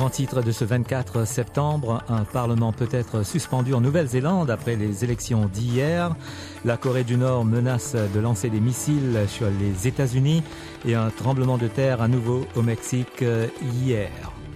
grands titres de ce 24 septembre, un parlement peut être suspendu en Nouvelle-Zélande après les élections d'hier. La Corée du Nord menace de lancer des missiles sur les États-Unis et un tremblement de terre à nouveau au Mexique hier.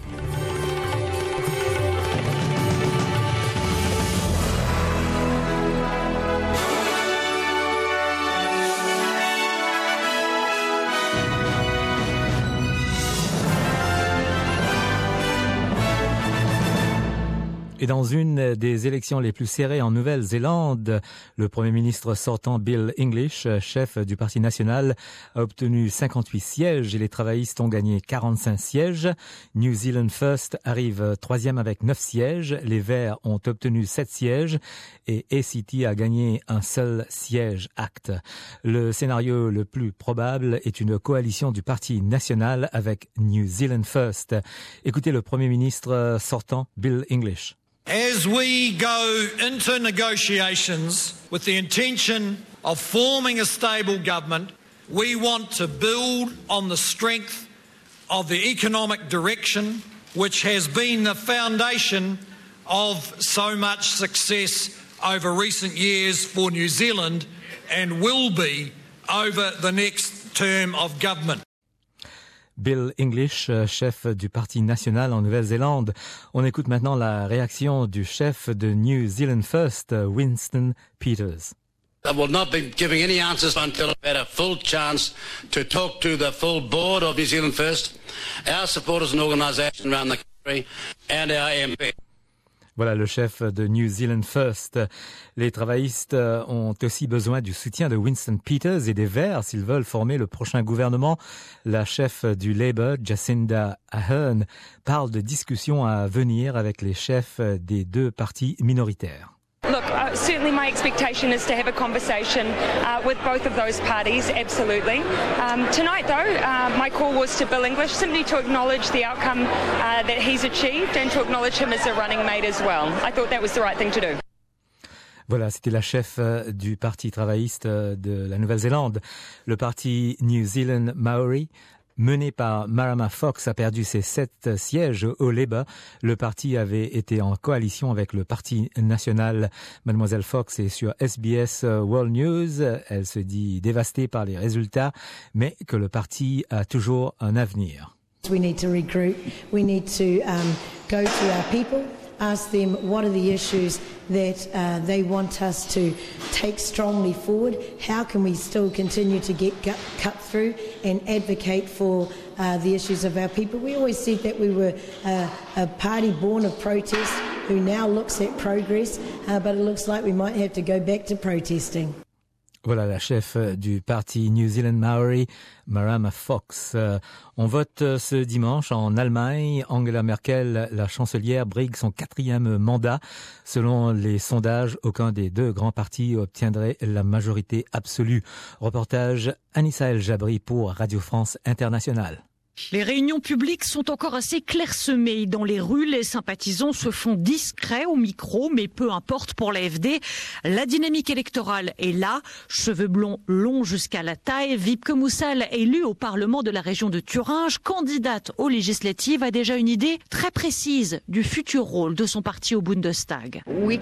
Et dans une des élections les plus serrées en Nouvelle-Zélande, le Premier ministre sortant Bill English, chef du Parti national, a obtenu 58 sièges et les travaillistes ont gagné 45 sièges. New Zealand First arrive troisième avec 9 sièges. Les Verts ont obtenu 7 sièges et ACT a gagné un seul siège ACT. Le scénario le plus probable est une coalition du Parti national avec New Zealand First. Écoutez le Premier ministre sortant Bill English. As we go into negotiations with the intention of forming a stable government, we want to build on the strength of the economic direction which has been the foundation of so much success over recent years for New Zealand and will be over the next term of government. Bill English, chef du Parti national en Nouvelle-Zélande. On écoute maintenant la réaction du chef de New Zealand First, Winston Peters. I will not be giving any answers until I've had a full chance to talk to the full board of New Zealand First, our supporters and organisation around the country, and our MP. Voilà le chef de New Zealand First. Les travaillistes ont aussi besoin du soutien de Winston Peters et des Verts s'ils veulent former le prochain gouvernement. La chef du Labour, Jacinda Ardern, parle de discussions à venir avec les chefs des deux partis minoritaires. Look, certainly my expectation is to have a conversation with both of those parties, absolutely. Tonight, though, my call was to Bill English, simply to acknowledge the outcome that he's achieved and to acknowledge him as a running mate as well. I thought that was the right thing to do. Voilà, c'était la chef du Parti travailliste de la Nouvelle-Zélande. Le parti New Zealand Maori, mené par Marama Fox, a perdu ses 7 sièges au Labour. Le parti avait été en coalition avec le Parti national. Mademoiselle Fox est sur SBS World News. Elle se dit dévastée par les résultats, mais que le parti a toujours un avenir. We need to regroup. We need to go to our people, ask them what are the issues that they want us to take strongly forward. How can we still continue to get cut through and advocate for the issues of our people? We always said that we were a party born of protest who now looks at progress, but it looks like we might have to go back to protesting. Voilà la chef du parti New Zealand Maori, Marama Fox. On vote ce dimanche en Allemagne. Angela Merkel, la chancelière, brigue son 4e mandat. Selon les sondages, aucun des deux grands partis obtiendrait la majorité absolue. Reportage Anissa El Jabri pour Radio France Internationale. Les réunions publiques sont encore assez clairsemées. Dans les rues, les sympathisants se font discrets au micro, mais peu importe pour l'AfD. La dynamique électorale est là. Cheveux blonds longs jusqu'à la taille, Wiebke Mussal, élue au Parlement de la région de Thuringe, candidate aux législatives, a déjà une idée très précise du futur rôle de son parti au Bundestag. Nous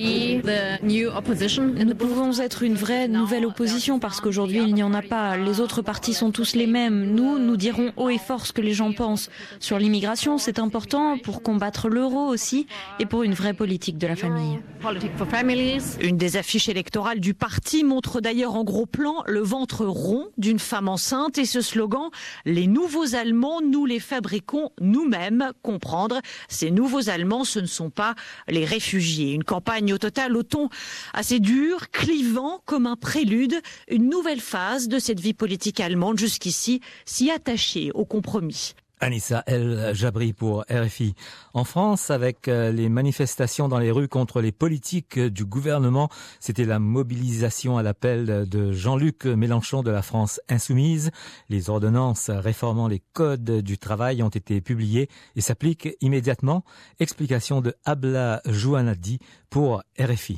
pouvons être une vraie nouvelle opposition parce qu'aujourd'hui il n'y en a pas. Les autres partis sont tous les mêmes. Nous dirons haut et fort ce que les gens pensent. Sur l'immigration, c'est important pour combattre l'euro aussi et pour une vraie politique de la famille. Une des affiches électorales du parti montre d'ailleurs en gros plan le ventre rond d'une femme enceinte et ce slogan « Les nouveaux Allemands, nous les fabriquons nous-mêmes ». Comprendre, ces nouveaux Allemands, ce ne sont pas les réfugiés. Une campagne au total au ton assez dur, clivant comme un prélude, une nouvelle phase de cette vie politique allemande jusqu'ici si attachée au compromis. Anissa El Jabri pour RFI. En France, avec les manifestations dans les rues contre les politiques du gouvernement, c'était la mobilisation à l'appel de Jean-Luc Mélenchon de la France insoumise. Les ordonnances réformant les codes du travail ont été publiées et s'appliquent immédiatement. Explication de Abla Jouanadi pour RFI.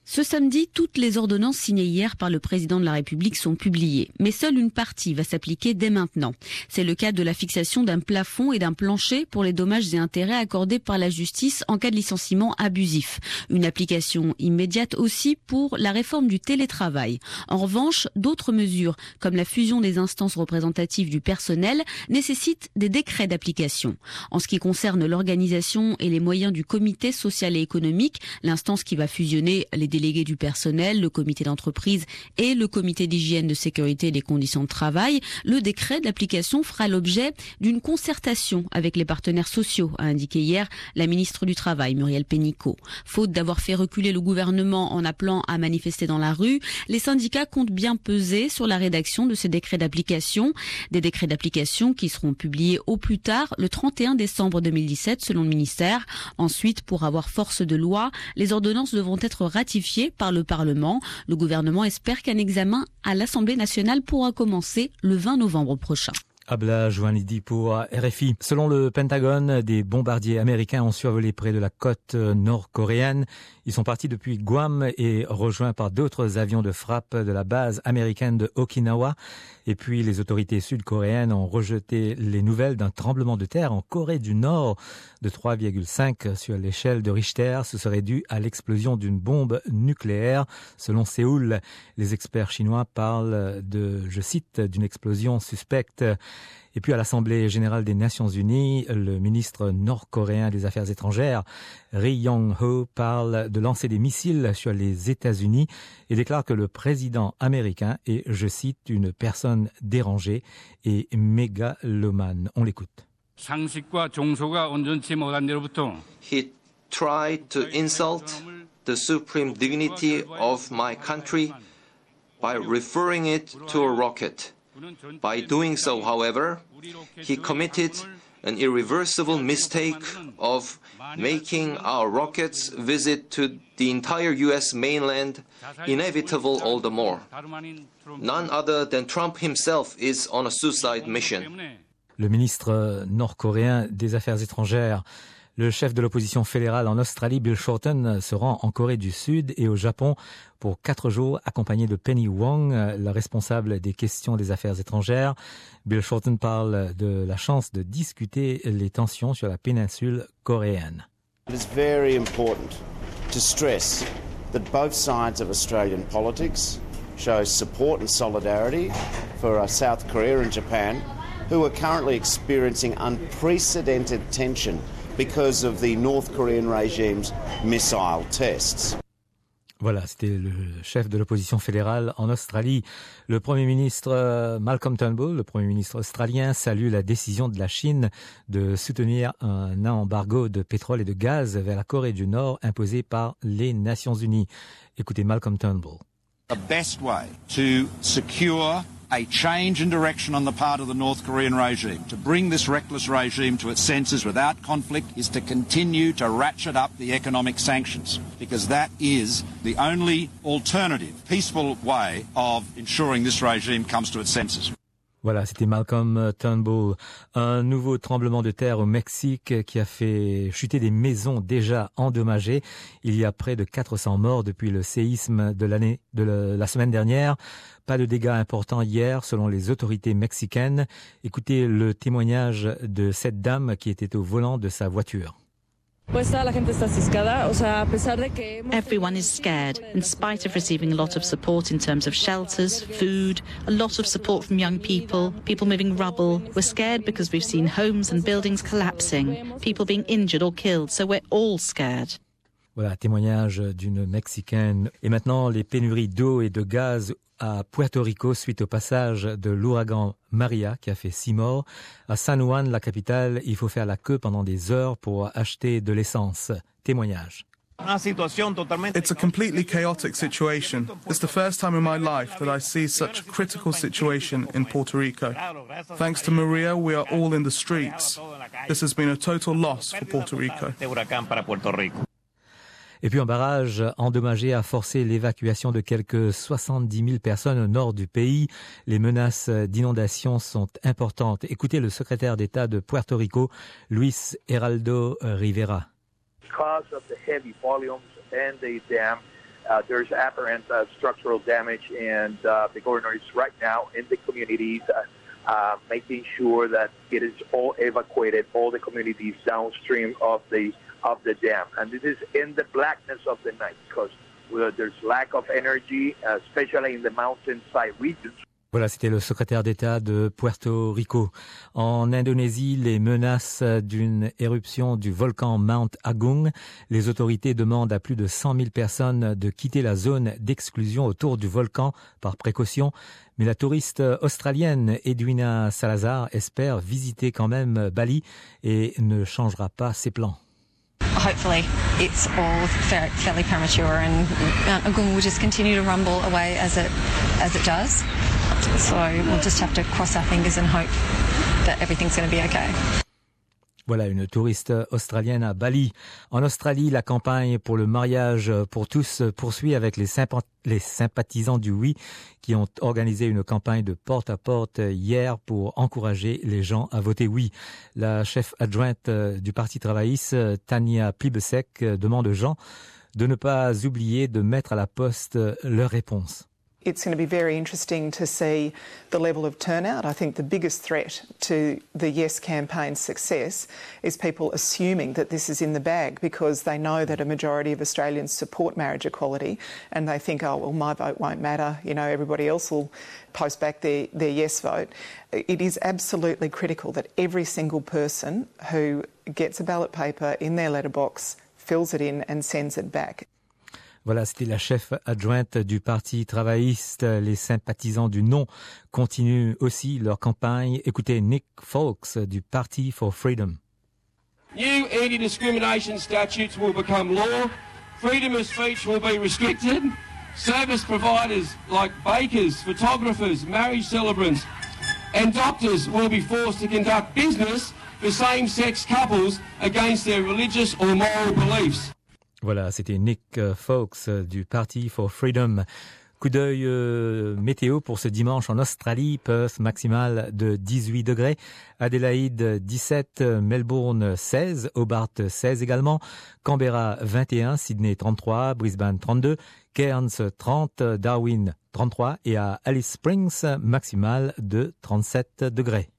Ce samedi, toutes les ordonnances signées hier par le président de la République sont publiées. Mais seule une partie va s'appliquer dès maintenant. C'est le cas de la fixation d'un plafond et d'un plancher pour les dommages et intérêts accordés par la justice en cas de licenciement abusif. Une application immédiate aussi pour la réforme du télétravail. En revanche, d'autres mesures, comme la fusion des instances représentatives du personnel, nécessitent des décrets d'application. En ce qui concerne l'organisation et les moyens du comité social et économique, l'instance qui va fusionner les délégués du personnel, le comité d'entreprise et le comité d'hygiène, de sécurité et des conditions de travail, le décret d'application fera l'objet d'une concertation avec les partenaires sociaux, a indiqué hier la ministre du Travail, Muriel Pénicaud. Faute d'avoir fait reculer le gouvernement en appelant à manifester dans la rue, les syndicats comptent bien peser sur la rédaction de ces décrets d'application. Des décrets d'application qui seront publiés au plus tard le 31 décembre 2017 selon le ministère. Ensuite, pour avoir force de loi, les ordonnances devront être ratifiées par le Parlement. Le gouvernement espère qu'un examen à l'Assemblée nationale pourra commencer le 20 novembre prochain. Abla Jouanidi pour RFI. Selon le Pentagone, des bombardiers américains ont survolé près de la côte nord-coréenne. Ils sont partis depuis Guam et rejoints par d'autres avions de frappe de la base américaine de Okinawa. Et puis les autorités sud-coréennes ont rejeté les nouvelles d'un tremblement de terre en Corée du Nord de 3,5 sur l'échelle de Richter. Ce serait dû à l'explosion d'une bombe nucléaire. Selon Séoul, les experts chinois parlent de, je cite, d'une explosion suspecte. Et puis à l'Assemblée générale des Nations Unies, le ministre nord-coréen des Affaires étrangères, Ri Yong-ho, parle de lancer des missiles sur les États-Unis et déclare que le président américain est, je cite, une personne dérangée et mégalomane. On l'écoute. He tried to insult the supreme dignity of my country by referring it to a rocket. By doing so, however, he committed an irreversible mistake of making our rockets visit to the entire U.S. mainland inevitable all the more. None other than Trump himself is on a suicide mission. Le ministre nord-coréen des Affaires étrangères, le chef de l'opposition fédérale en Australie, Bill Shorten, se rend en Corée du Sud et au Japon pour 4 jours, accompagné de Penny Wong, la responsable des questions des affaires étrangères. Bill Shorten parle de la chance de discuter les tensions sur la péninsule coréenne. It is very important to stress that both sides of Australian politics show support and solidarity for South Korea and Japan, who are currently experiencing unprecedented tension because of the North Korean regime's missile tests. Voilà, c'était le chef de l'opposition fédérale en Australie. Le Premier ministre Malcolm Turnbull, le Premier ministre australien, salue la décision de la Chine de soutenir un embargo de pétrole et de gaz vers la Corée du Nord imposé par les Nations Unies. Écoutez Malcolm Turnbull. The best way to secure a change in direction on the part of the North Korean regime, to bring this reckless regime to its senses without conflict, is to continue to ratchet up the economic sanctions, because that is the only alternative, peaceful way of ensuring this regime comes to its senses. Voilà, c'était Malcolm Turnbull. Un nouveau tremblement de terre au Mexique qui a fait chuter des maisons déjà endommagées. Il y a près de 400 morts depuis le séisme de la semaine dernière. Pas de dégâts importants hier selon les autorités mexicaines. Écoutez le témoignage de cette dame qui était au volant de sa voiture. Everyone is scared, in spite of receiving a lot of support in terms of shelters, food, a lot of support from young people, people moving rubble. We're scared because we've seen homes and buildings collapsing, people being injured or killed, so we're all scared. Voilà, témoignage d'une Mexicaine. Et maintenant, les pénuries d'eau et de gaz à Puerto Rico suite au passage de l'ouragan Maria qui a fait 6 morts. À San Juan, la capitale, il faut faire la queue pendant des heures pour acheter de l'essence. Témoignage. It's a completely chaotic situation. It's the first time in my life that I see such a critical situation in Puerto Rico. Thanks to Maria, we are all in the streets. This has been a total loss for Puerto Rico. Et puis un barrage endommagé a forcé l'évacuation de quelques 70 000 personnes au nord du pays. Les menaces d'inondation sont importantes. Écoutez le secrétaire d'État de Puerto Rico, Luis Heraldo Rivera. Because of the heavy volumes and the dam, there's apparent structural damage, and the governor is right now in the communities making sure that it is all evacuated, all the communities downstream of the dam. And this is in the blackness of the night because there's lack of energy, especially in the mountainside regions. Voilà, c'était le secrétaire d'État de Puerto Rico. En Indonésie, les menaces d'une éruption du volcan Mount Agung. Les autorités demandent à plus de 100 000 personnes de quitter la zone d'exclusion autour du volcan par précaution. Mais la touriste australienne Edwina Salazar espère visiter quand même Bali et ne changera pas ses plans. Hopefully it's all fairly premature and Mount Agung will just continue to rumble away as it does. So we'll just have to cross our fingers and hope that everything's going to be okay. Voilà, une touriste australienne à Bali. En Australie, la campagne pour le mariage pour tous poursuit avec les sympathisants du oui qui ont organisé une campagne de porte-à-porte hier pour encourager les gens à voter oui. La chef adjointe du Parti travailliste, Tania Plibersek, demande aux gens de ne pas oublier de mettre à la poste leurs réponses. It's going to be very interesting to see the level of turnout. I think the biggest threat to the Yes campaign's success is people assuming that this is in the bag because they know that a majority of Australians support marriage equality and they think, oh, well, my vote won't matter. You know, everybody else will post back their yes vote. It is absolutely critical that every single person who gets a ballot paper in their letterbox fills it in and sends it back. Voilà, c'était la chef adjointe du Parti travailliste. Les sympathisants du non continuent aussi leur campagne. Écoutez Nick Foulkes du Party for Freedom. New anti-discrimination statutes will become law. Freedom of speech will be restricted. Service providers like bakers, photographers, marriage celebrants and doctors will be forced to conduct business for same-sex couples against their religious or moral beliefs. Voilà, c'était Nick Foulkes du Party for Freedom. Coup d'œil météo pour ce dimanche en Australie. Perth maximale de 18 degrés. Adélaïde 17, Melbourne 16, Hobart 16 également. Canberra 21, Sydney 33, Brisbane 32, Cairns 30, Darwin 33 et à Alice Springs maximale de 37 degrés.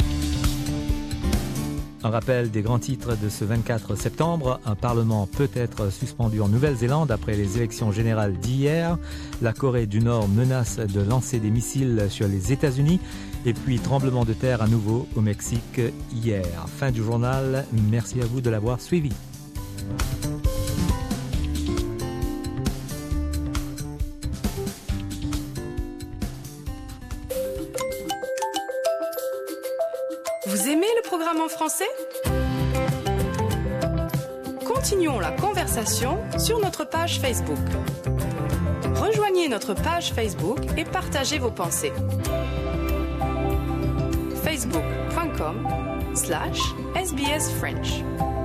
Un rappel des grands titres de ce 24 septembre. Un parlement peut être suspendu en Nouvelle-Zélande après les élections générales d'hier. La Corée du Nord menace de lancer des missiles sur les États-Unis. Et puis tremblement de terre à nouveau au Mexique hier. Fin du journal. Merci à vous de l'avoir suivi. Vous aimez le programme en français ? Continuons la conversation sur notre page Facebook. Rejoignez notre page Facebook et partagez vos pensées. facebook.com/sbsfrench